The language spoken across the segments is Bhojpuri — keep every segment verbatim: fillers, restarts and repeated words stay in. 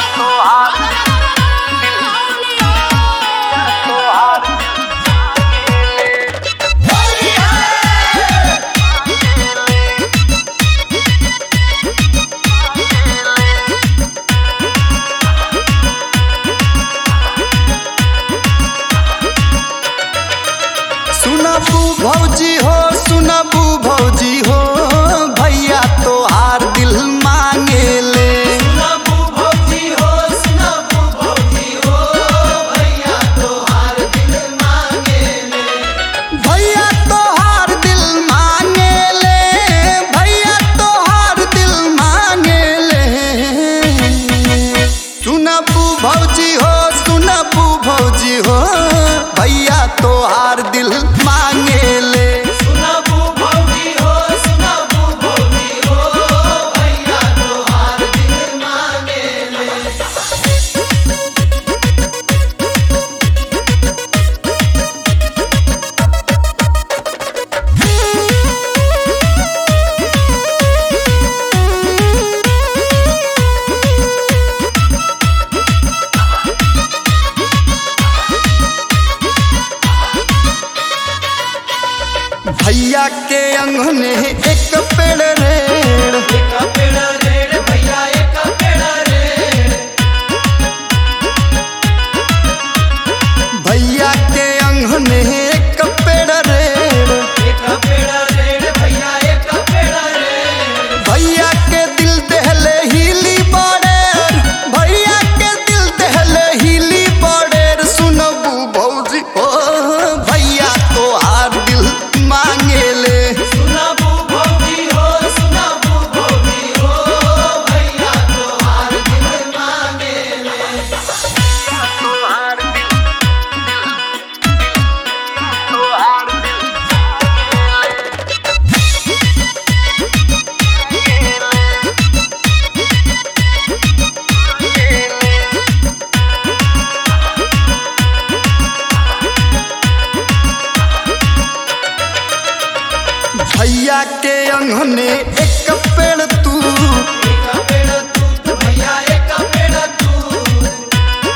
सुनबू भौजी हो सुनबू भौजी हो भैया तोहार दिल मांगे ले। सुनबू भौजी हो सुनबू भौजी हो भैया तोहार दिल मांगे ले। भैया तोहार दिल मांगे ले भैया तोहार दिल मांगे ले। सुनबू भौजी हो सुनबू भौजी हो भैया तोहार दिल मांगे ले। सुनबू भौजी हो सुनबू भौजी हो भैया तोहार दिल मांगे ले। भैया के अंगने एक पेड़ रेड़ एक पेड़ रेड़ भैया एक पेड़ रेड़। भैया के अंगने एक पेड़ रेड़ एक पेड़ रेड़ भैया एक पेड़ रेड़। भैया के दिल दहले हिली बड़ेर भैया के दिल दहले हिली बड़ेर। सुनबू भौजी हो भैया तोहार दिल मांगे ले। सुनबू भौजी हो सुनबू भौजी हो भैया तोहार दिल मांगे ले। भैया के अंगने एक पेड़ तू एक पेड़ तूत भैया एक पेड़ तूत।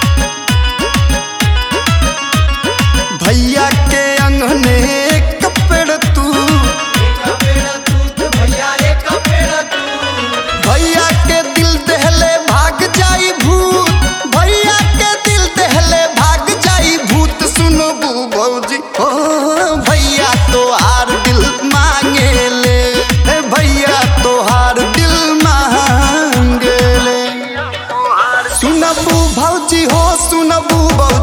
भैया के अंगने एक पेड़ तू एक पेड़ तूत भैया एक पेड़ तूत। भैया के दिल दहले भाग जाई भूत भैया के दिल दहले भाग जाई भूत। सुनबू भौजी हो भैया तोहार दिल मांगे ले भैया तोहार दिल मांगे ले। सुनबू भौजी हो सुनबू भौजी